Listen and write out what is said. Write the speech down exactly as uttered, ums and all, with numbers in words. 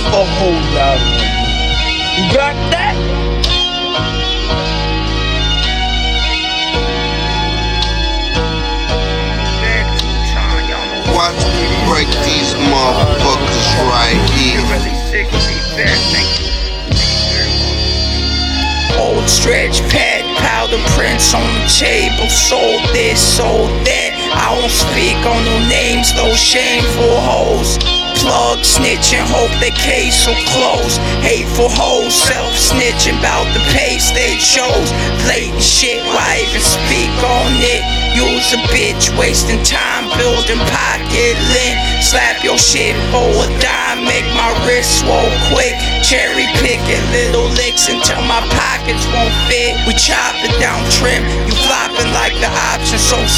a whole lot of money. You got that? Watch me break these motherfuckers right here. Old stretch pad, powder prints on the table. Sold this, sold that. I won't speak on no names, those shameful hoes. Plug snitching, hope the case will close. Hateful hoes, self-snitching about the pace they chose. Blatant shit, why even speak on it? Use a bitch, wasting time building pocket lint. Slap your shit for a dime, make my wrist swole quick. Cherry picking little licks until my pockets won't fit. We chop it down trim, you flopping like the option so